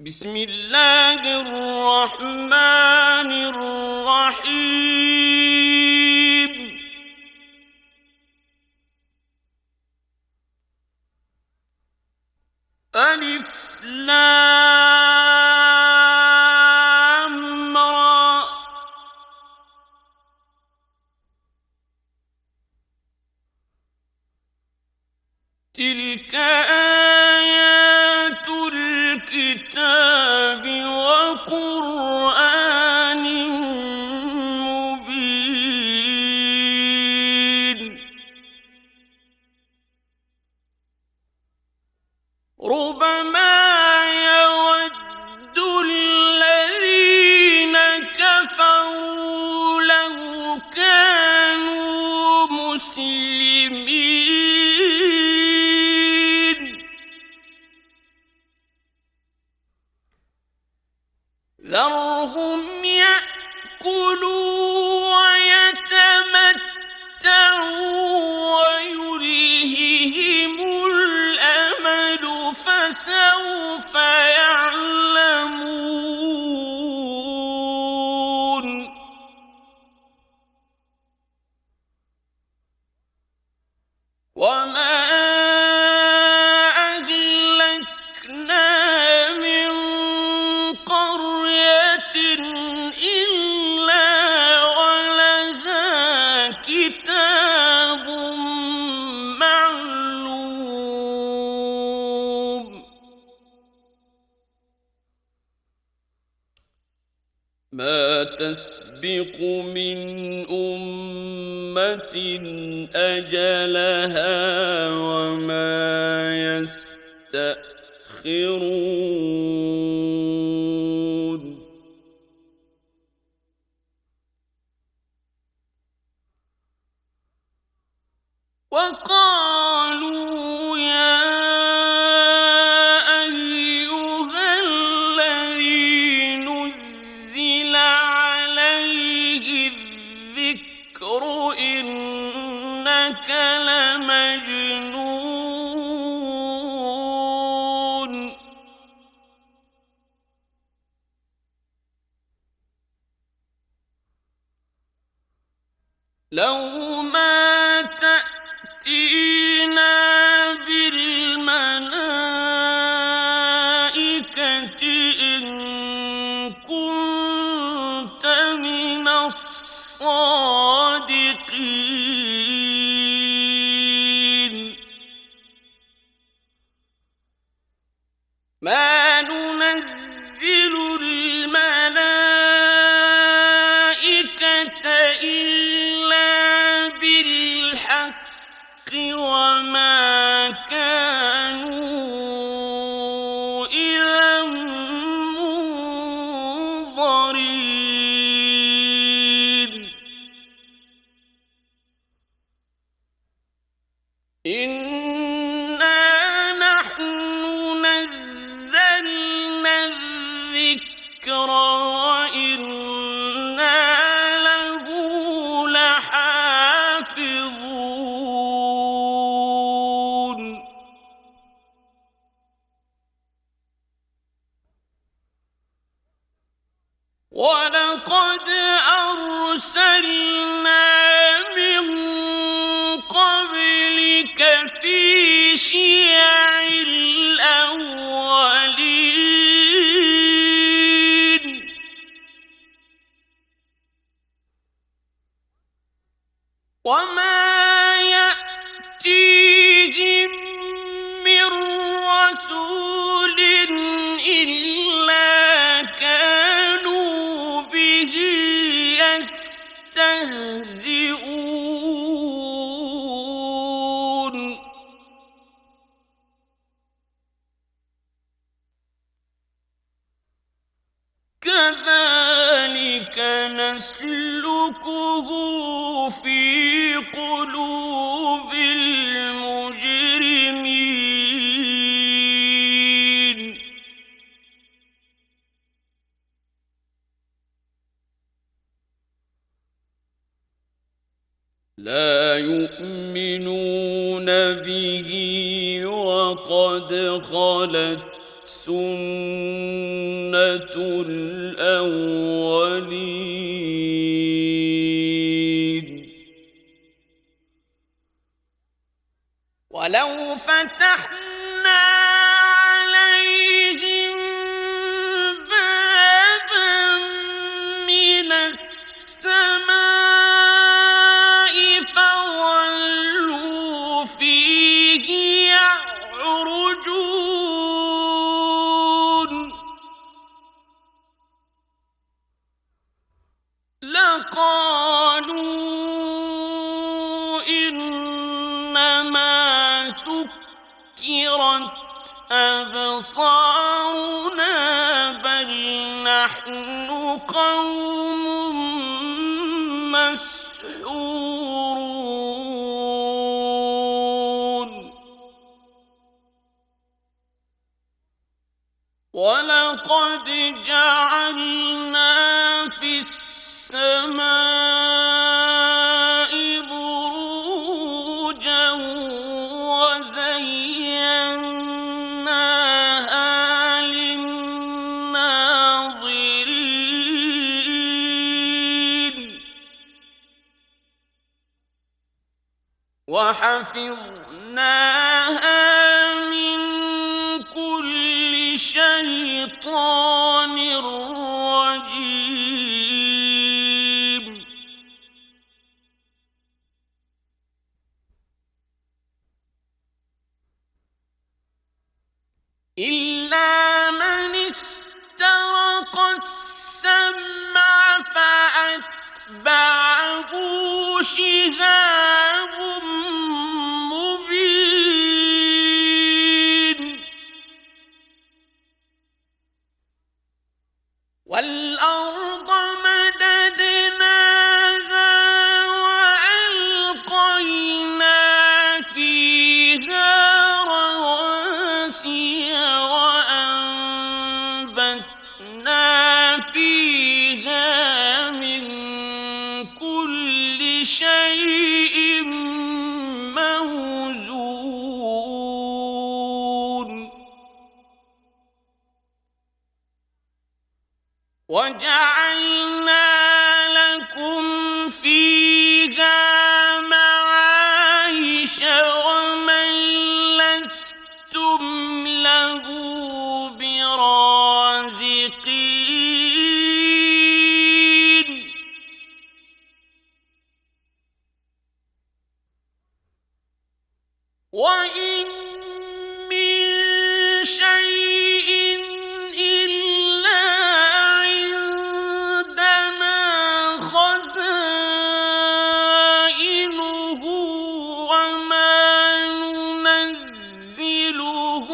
بسم الله الرحمن الرحيم. ألف لام را. تلك آيات الكتاب وقرآن مبين. ربما يود الذين كفروا لو كانوا مسلمين. ذرهم يأكلوا ويتمتعوا ويلههم الأمل فسوف يعلمون. وما أهلكنا من قرية إلا ولها كتاب معلوم. ما تسبق من أمة أجلها وما يستأخرون. وقالوا يا أيها الذي نزل عليه الذكر إنك لمجنون. لو ما تأتينا بالملائكة إن كنت من الصادقين. ما ننزل الملائكة إلا بالحق وما كانوا إذا منظرين. إنا نحن نزلنا الذكر وإنا له لحافظون. ولقد أرسلنا من قبلك في شيع الأولين. وما يأتيهم من رسول إلا كانوا به يستهزئون. كذلك نسلكه في قلوب المجرمين. لا يؤمنون به وقد خلت سنة الأولين ولو فتحنا عليهم بابا من السماء فظلوا فيه يعرجون لقالوا إنما سكرت أبصارنا بل نحن قوم مسحورون ولقد جعلنا في السماء بروجا وزيناها للناظرين وحفظناها من كل شيطان رجيم إلا من استرق السمع فأتبعه شهاب مبين والأرض مددناها وألقينا فيها رواسي وأنبتنا فيها من كل شيء موزون وجعلنا لكم فيها معايش ومن لستم له برازقين وإن من شيء إلا عندنا خزائنه وما ننزله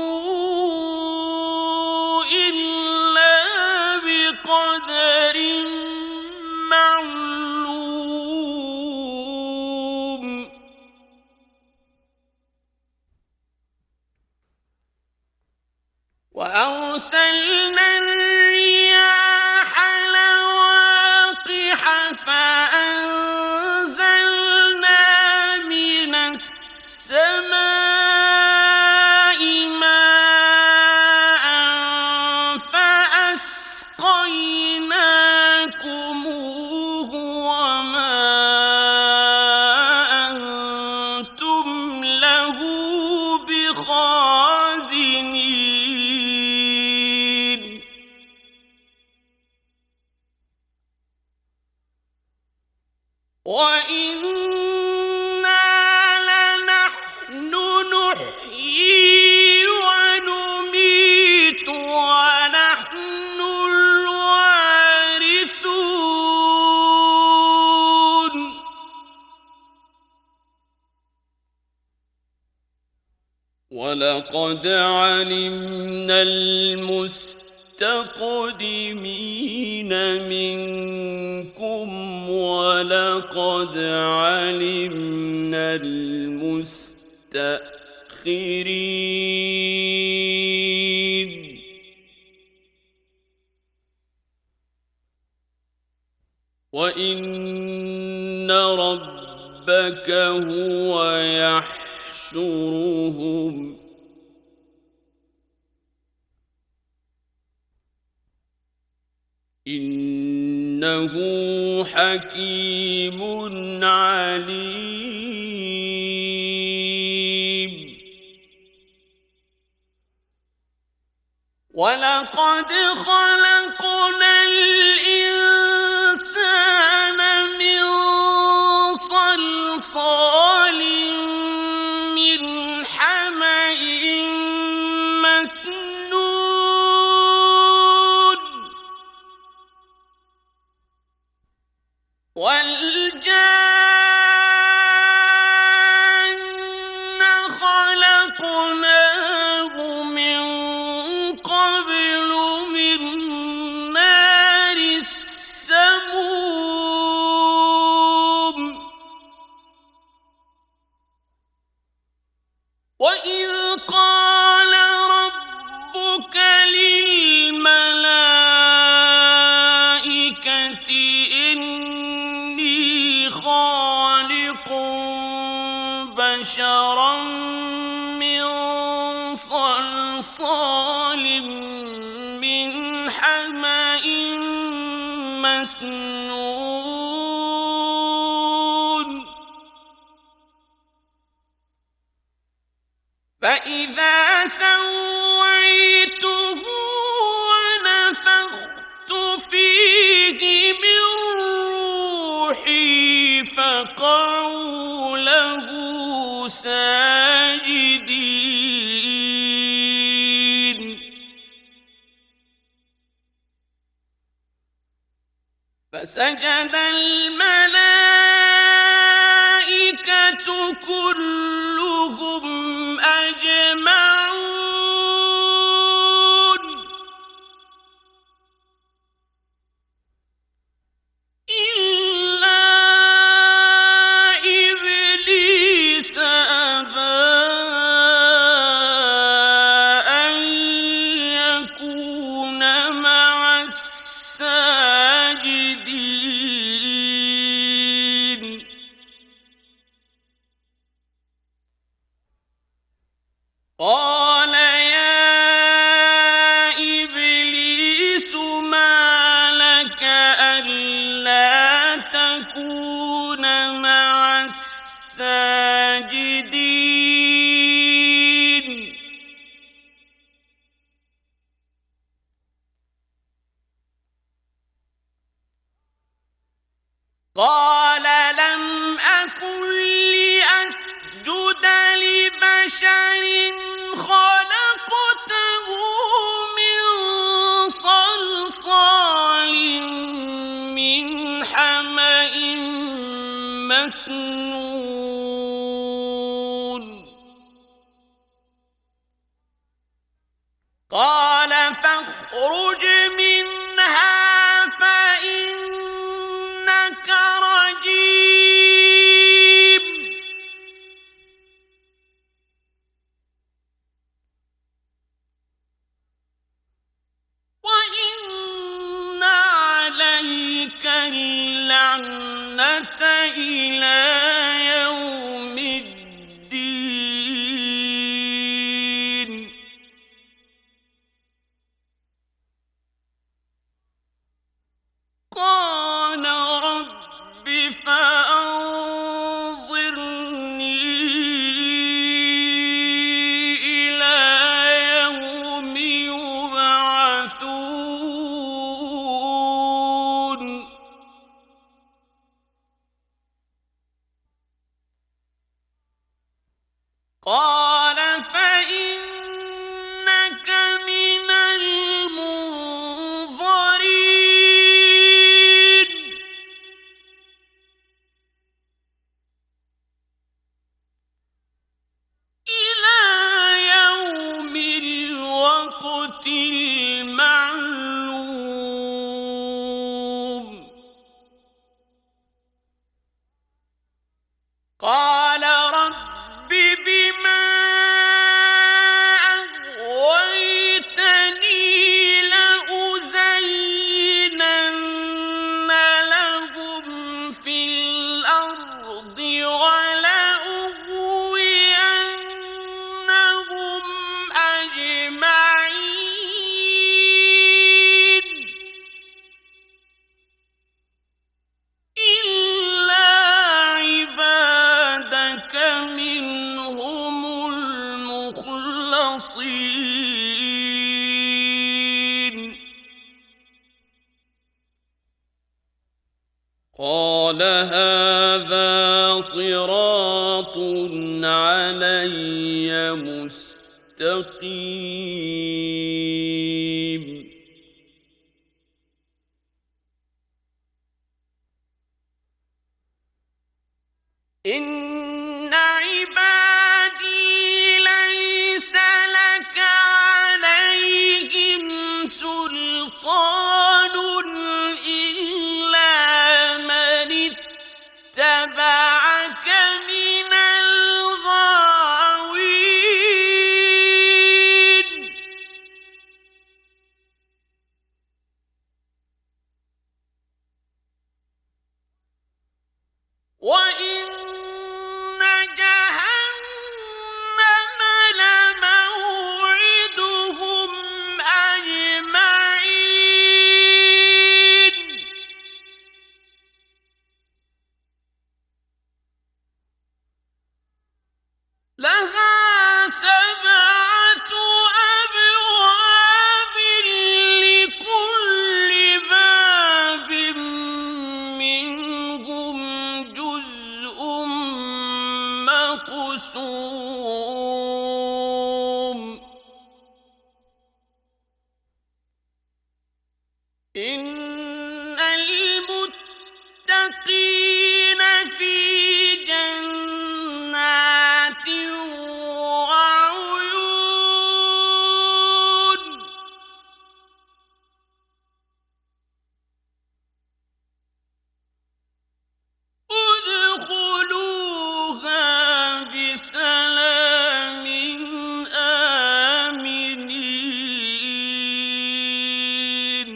إلا بقدر معلوم وأرسلنا الرياح لواقح فأنزلنا من السماء ماء فأسقيناكموه وما أنتم له بخازنين وإنا لنحن نحيي ونميت ونحن الوارثون ولقد علمنا المستقدمين منكم ولقد علمنا المستأخرين وإن ربك هو يحشرهم. إنه حكيم عليم. ولقد خلقنا الإنسان من صلصال من حمإ مسنون والجان خلقناه من قبل من نار السموم وإذ قال ربك للملائكة إني خالق بشرا من صلصال من حمإ مسنون فإذا سويته ونفخت فيه من روحي فقعوا له ساجدين فسجد الملائكة كلهم أجمعون إلا إبليس أبى أن يكون مع الساجدين قال يا إبليس ما لك ألا تكون مع الساجدين قال لم أكن لأسجد لبشر خلقته من صلصال من حمإ مسنون قال فاخرج منها فإنك رجيم وإن عليك اللعنة إلى يوم الدين قال رب فأنظرني إلى يوم يبعثون قال هذا صراط علي مستقيم إن عبادي ليس لك عليهم سلطان إلا من اتبعك من الغاوين وإن جهنم لموعدهم أجمعين لها 7 أبواب لكل باب منهم جزء مقسوم إن المتقين في جنات وعيون ادخلوها بسلام آمنين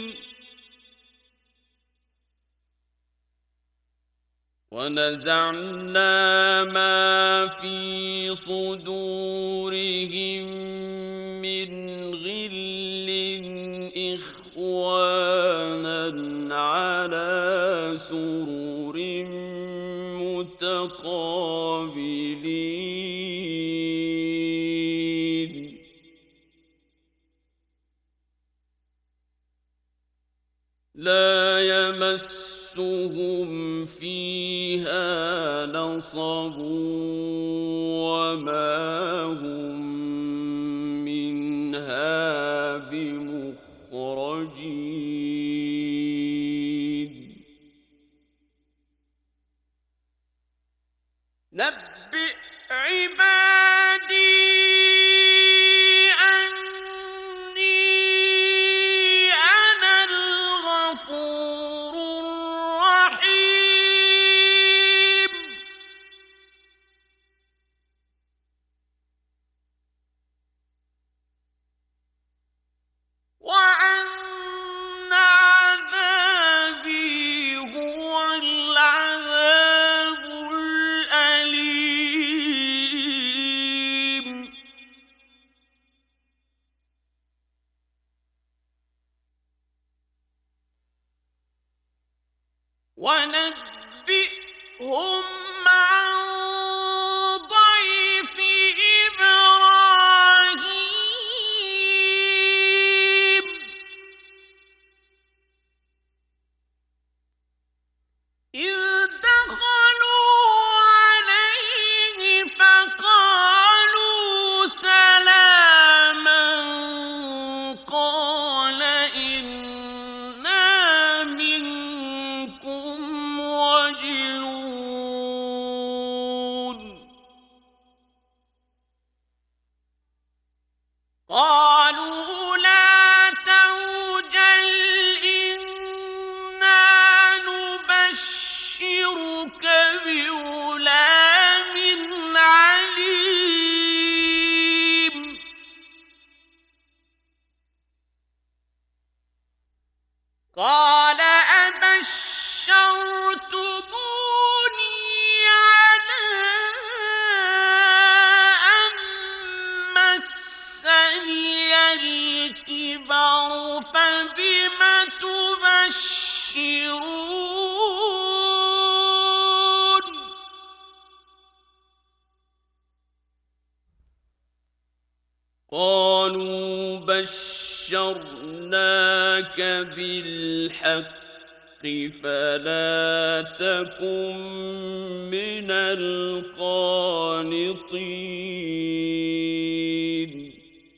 ونزعنا ما في صدورهم من غل إخوانا على سرر متقابلين لا يمسهم فيها نصب وما هم منها بمخرجين نبئ عبادي أني أنا الغفور الرحيم وأن عذابي هو العذاب الأليم ونبئهم عن ضيف إبراهيم إذ دخلوا عليه فقالوا سلاما قال إنا منكم وجلون قالوا لا توجل إنا نبشرك بغلام عليم قال أبشرتموني على أن مسني الكبر فبم تبشرون قالوا بشرناك بالحق فلا تكن من القانطين.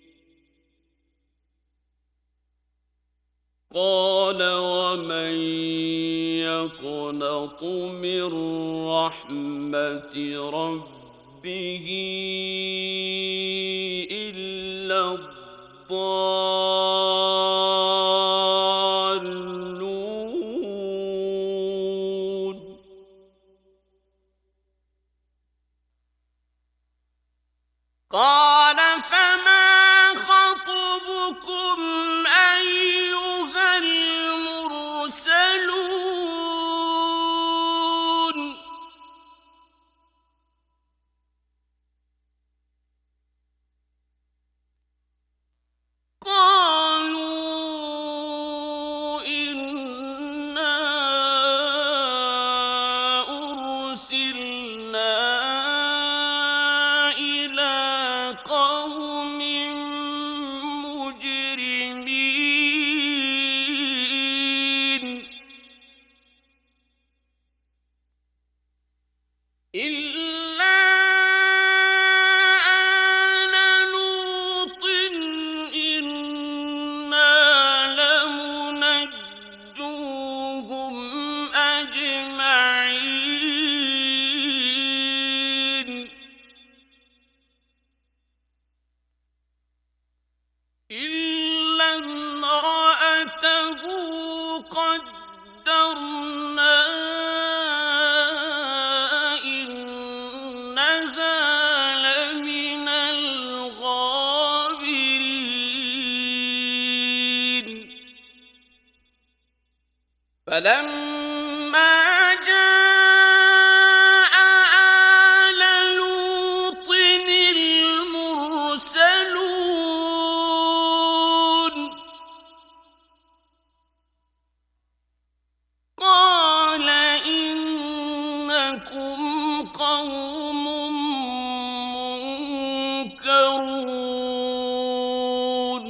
قال ومن يقنط من رحمة ربه إلا الضالون. قال فما خطبكم أيها المرسلون. قالوا إنا أرسلنا إلى قوم مجرمين إلا آل لوط إنا لمنجوهم أجمعين إلا امرأته قدرنا إنها لمن الغابرين. فلما جاء آل لوط المرسلون قال إنكم قوم منكرون.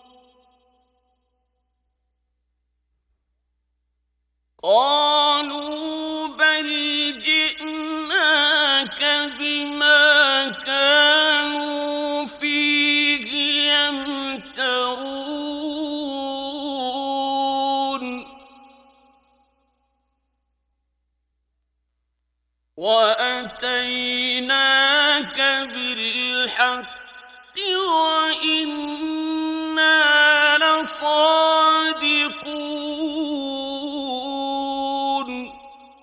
قالوا بل جئناك بما كانوا فيه يمترون وأتيناك بالحق وإنا لصادقون.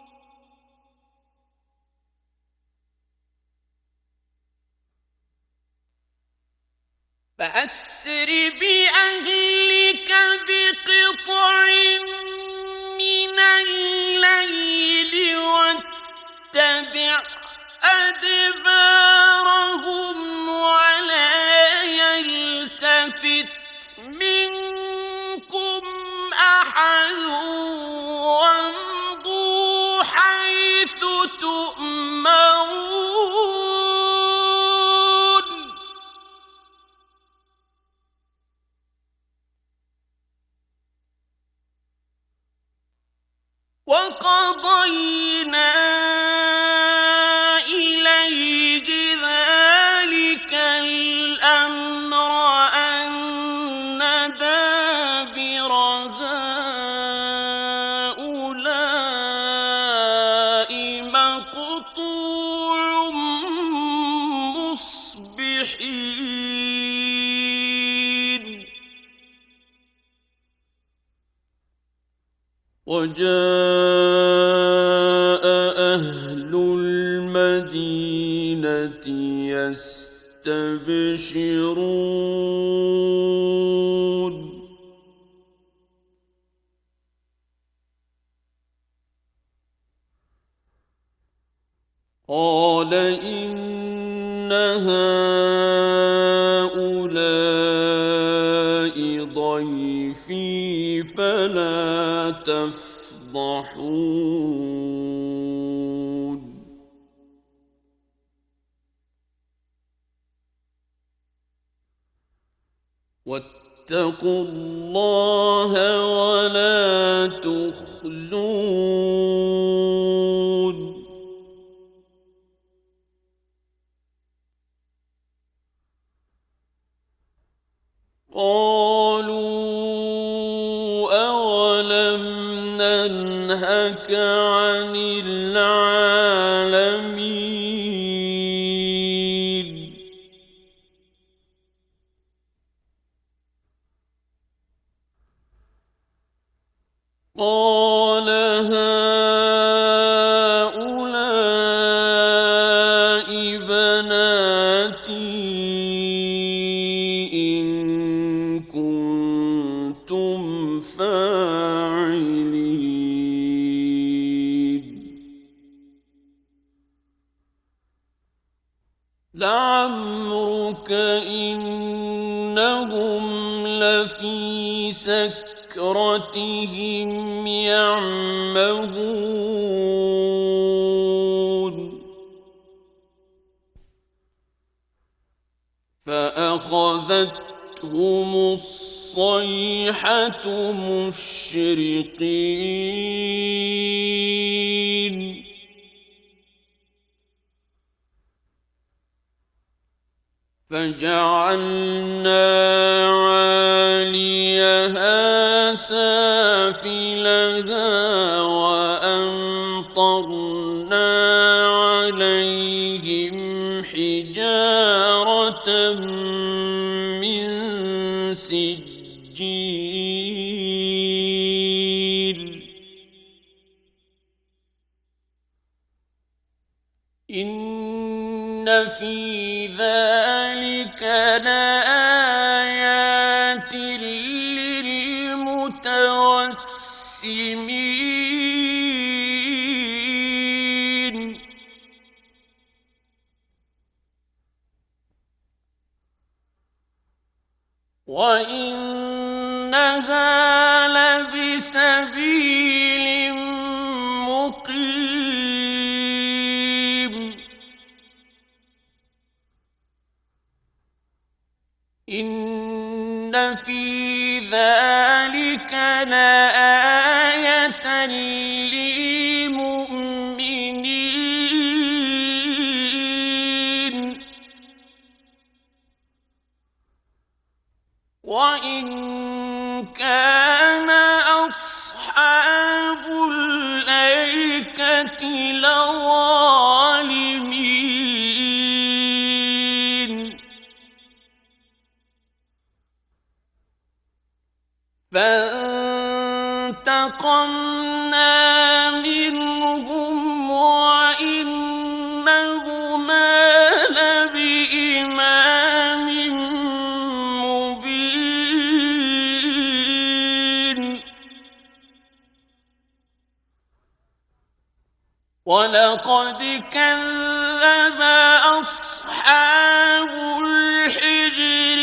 فأسر بأهلك بقطع من الليل واتبع أدبارهم ولا يلتفت منكم أحد وامضوا حيث تؤمرون. وقضينا إليه ذلك الأمر أن دابر هؤلاء مقطوع مصبحين. وجاء أهل المدينة يستبشرون. قال إن هؤلاء ضيفي فلا تفضحون. واتقوا الله ولا تخزون. تخزون قالوا أولم ننهك عن العالمين قال هؤلاء بناتي إن كنتم فاعلين لعمرك إنهم لفي سكرتهم يعمهون فأخذتهم الصيحة مشرقين فجعلنا عاليها سافلها وأمطرنا عليهم حجارة من سجيل إن في ذلك لآيات للمتوسمين وإنها لبسبيل مقيم إن في ذلك لآية للمؤمنين وإن كان أصحاب الأيكة لظالمين فانتقمنا منهم وإنهما لبإمام مبين ولقد كذب أصحاب الحجر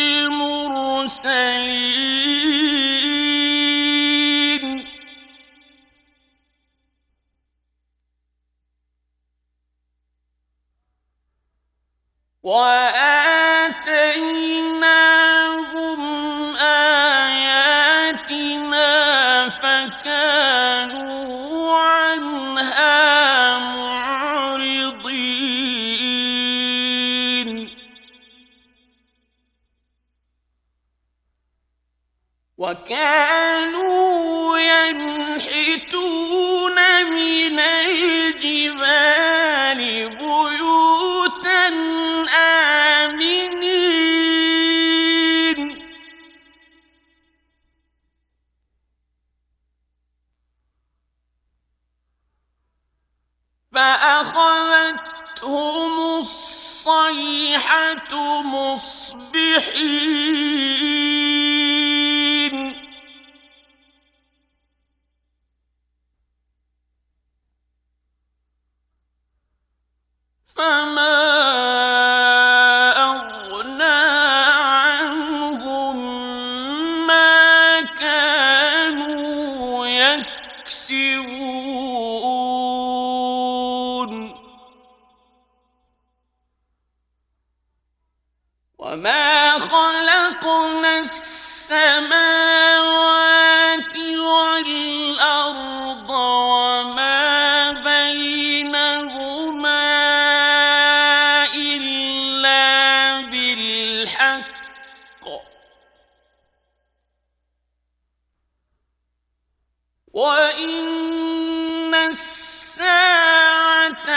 المرسلين وآتيناهم آياتنا فكانوا عنها معرضين وكانوا ينحتون من الجبال بيوتا آمنين فأخذتهم الصيحة مصبحين فما أغنى عنهم ما كانوا يكسبون وما خلقنا السماوات والأرض وإن الساعة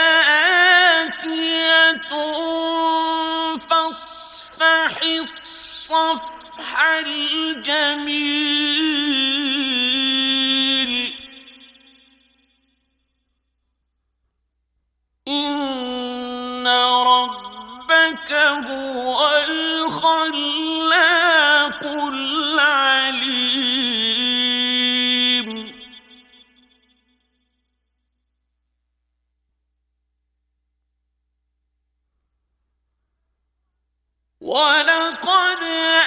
لآتية فاصفح الصفح الجميل إن ربك هو الخلاق العليم ولقد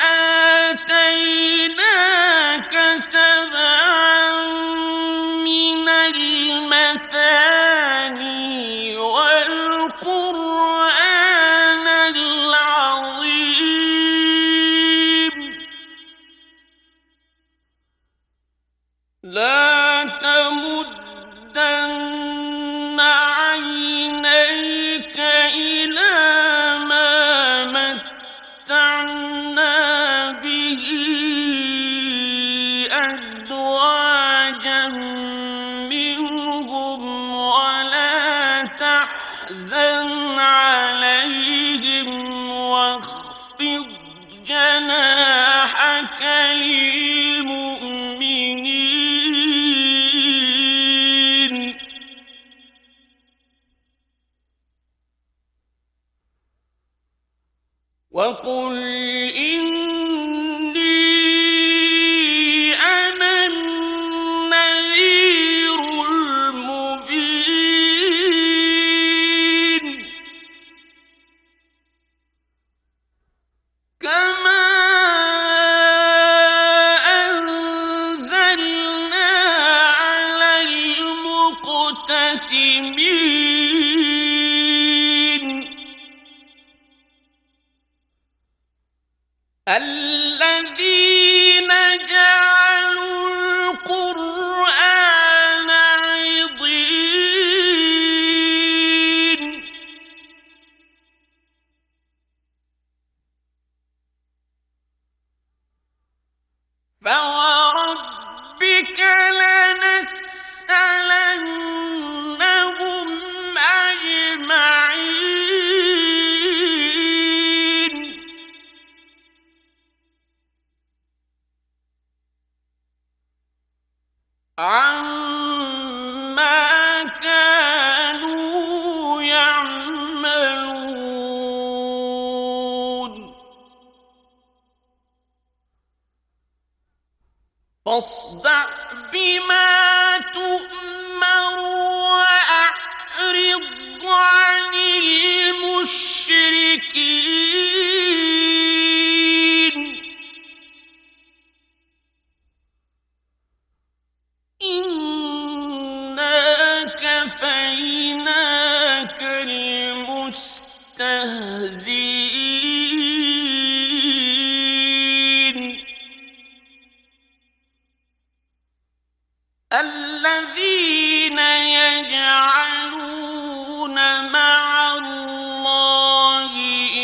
آتيناك سبعا من المثاني والقرآن العظيم لا تمدن عينيك إلى ما متعنا به أزواجا منهم ولا تحزن عليهم واخفض جناحك للمؤمنين وقل إني أنا النذير المبين كما أنزلنا على المقتسمين الذين جعلوا القرآن عضين فوربك لنسألنهم أجمعين عما كانوا يعملون فاصدع بما تؤمر وأعرض عن المشركين إنا كفيناك المستهزئين الذين يجعلون مع الله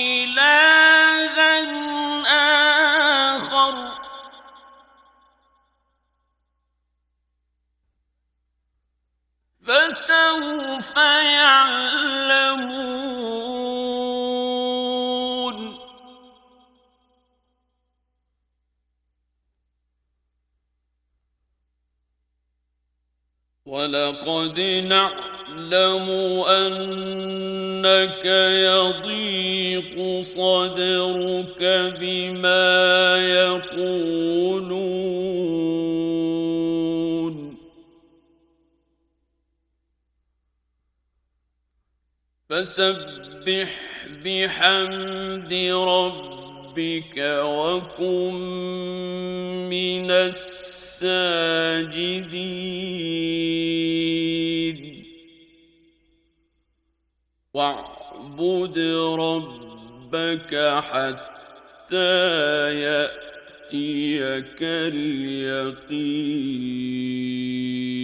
إلها آخر فسوف يعلمون ولقد نعلم أنك يضيق صدرك بما يقولون فسبح بحمد ربك وكن من الساجدين واعبد ربك حتى يأتيك اليقين